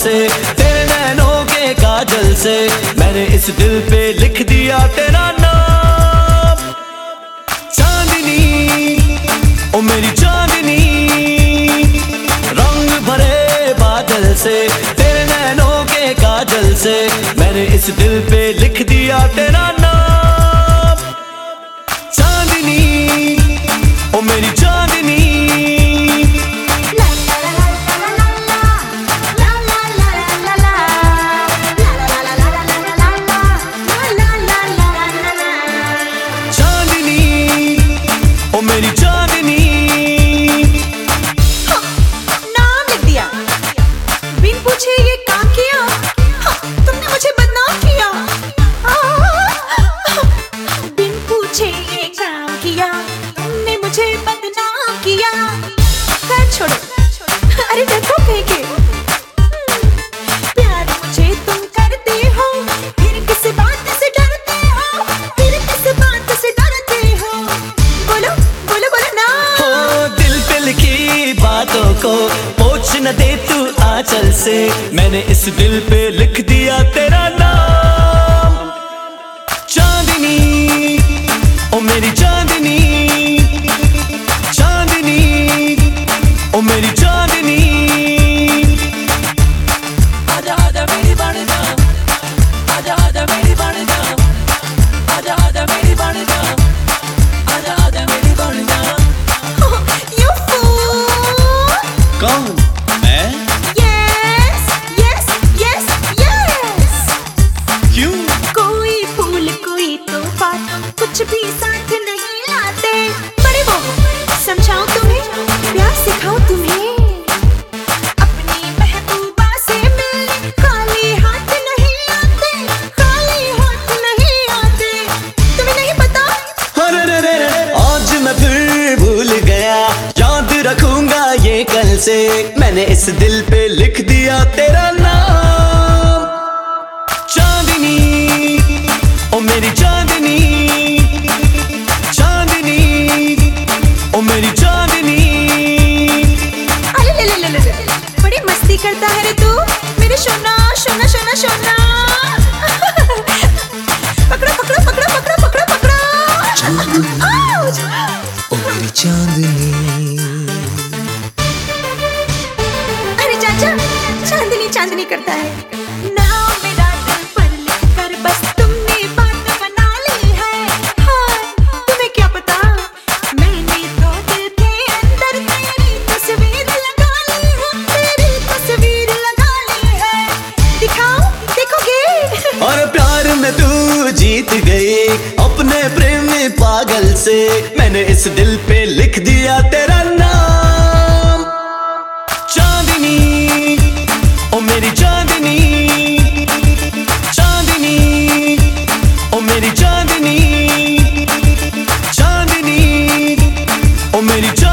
से, तेरे नैनों के काजल से मैंने इस दिल पे लिख दिया तेरा नाम। चांदनी ओ मेरी चांदनी, रंग भरे बादल से, तेरे नैनों के काजल से मैंने इस दिल पे लिख दिया तेरा नाम। चांदनी ओ मेरी चांदनी, चांदनी ओ मेरी चांदनी। नाम लिख दिया, बिन पूछे ये काम किया, तुमने मुझे बदनाम किया। बिन पूछे ये काम किया, तुमने मुझे बदनाम किया। कर छोड़ो, अरे देखो कहीं के प्यार मुझे तुम करते हो, फिर किस बात से डरते हो, फिर किस बात से डरते हो। बोलो बोलो बोलो ना। हो दिल पे लिखी बातों को पोंछ न दे तू आंचल से, मैंने इस दिल पे लिख दिया तेरा नाम। चांदनी ओ मेरी चांदनी, चांदनी ओ मेरी चांदनी। आजा आजा मेरी बन जा, आजा आजा मेरी बन जा, आजा आजा मेरी बन जा, आजा आजा मेरी बन जा। You fool! कौन मैं? Yes, yes, yes, yes. क्यों? कोई फूल कोई तोहफा, कुछ भी साथ नहीं लाते। बड़े वो समझाऊं तुम्हें, प्यार सिखाऊं तुम्हें, अपनी महबूबा से मिलने खाली हाथ नहीं आते, खाली हाथ नहीं आते। तुम्हें नहीं पता? अरे रे रे रे, आज मैं फिर भूल गया, याद रखूंगा ये कल से, मैंने इस दिल पे लिख दिया तेरा नाम। चांदनी ओ मेरी चांदनी, चांदनी ओ मेरी चांदनी। अरे ले ले ले ले ले, बड़ी मस्ती करता है रे तू, मेरे सोना सोना सोना सोना। पकड़ो पकड़ो पकड़ो पकड़ो पकड़ो पकड़ो। आउच! ओ मेरी चांदनी। अरे चाचा, चांदनी चांदनी करता है। नाम मेरा दिल पर लिखकर बस तुमने बात बना ली है। हाँ, तुम्हें क्या पता, मैंने तो दिल के अंदर तेरी तस्वीर लगा ली है, तेरी तस्वीर लगा ली है। दिखाओ देखोगे? और प्यार में तू जीत गई अपने प्रेम में पागल से, मैंने इस दिल पे लिख दिया तेरा नाम। चांदनी ओ मेरी चांदनी, चांदनी ओ मेरी चांदनी, चांदनी ओ मेरी